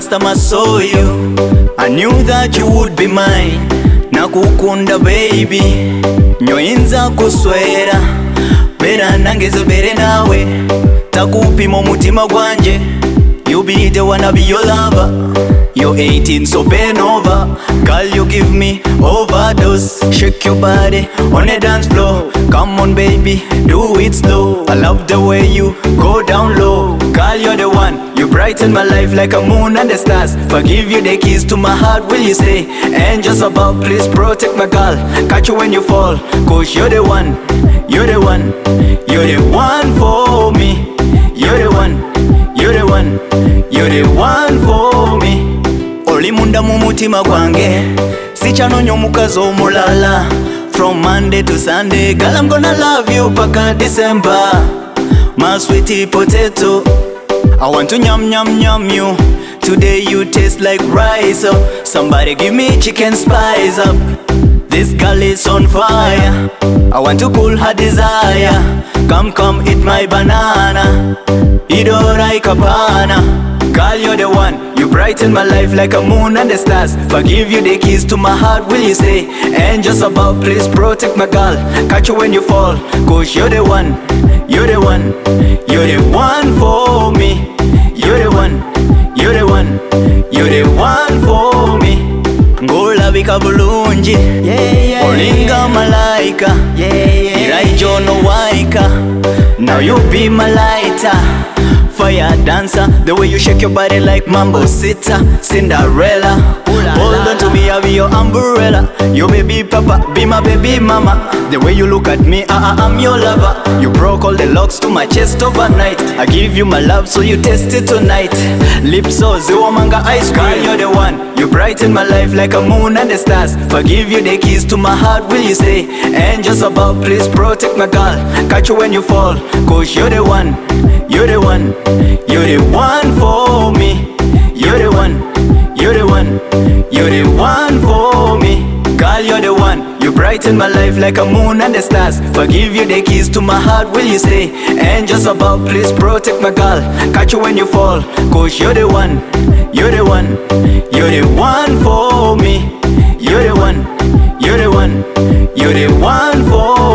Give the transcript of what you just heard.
first time I saw you, I knew that you would be mine. Nakukunda baby, nyoyinza kuswera, bera nangezo bere nawe, takupima mutima gwanje. You be the one, I be your lover. You're 18, so bend over. Girl, you give me overdose. Shake your body on the dance floor. Come on baby, do it slow. I love the way you go down low. Girl, you're the one, you brighten my life like a moon and the stars. Forgive you the keys to my heart, will you stay? And just about, please protect my girl. Catch you when you fall, cause you're the one. You're the one, you're the one for me. You're the one, you're the one, you're the one for me. Oli munda mu mutima gwange, sichanonyo mukazi omulala. From Monday to Sunday, girl, I'm gonna love you paka December. My sweetie potato, I want to nyam nyam nyam you. Today you taste like rice, oh. Somebody give me chicken spice up. This girl is on fire, I want to cool her desire. Come come eat my banana, Idorai kapana. Girl, you're the one, you brighten my life like a moon and the stars. Forgive you the keys to my heart, will you stay? And just about, please protect my girl. Catch you when you fall, cause you're the one. You're the one, you're the one for me. You're the one, you're the one, you're the one for me. Ngola bika bulungi, olinga malaika, iraijo no waika. Now you be my lighter, fire dancer. The way you shake your body like Mambo Sita, Cinderella. Hold on to me, I'll be your umbrella. You baby papa, be my baby mama. The way you look at me, I'm your lover. You broke all the locks to my chest overnight. I give you my love, so you taste it tonight. Lips so ziwamanga ice cream. Girl, you're the one, you brighten my life like a moon and the stars. Forgive you the keys to my heart, will you stay? And just about, please protect my girl. Catch you when you fall, cause you're the one. You're the one, you're the one for me. You're the one, you're the one, you're the one for me. Girl, you're the one, you brighten my life like a moon and the stars. Forgive you the keys to my heart, will you stay? And just about, please protect my girl. Catch you when you fall, cause you're the one. You're the one, you're the one for me. You're the one, you're the one, you're the one for me.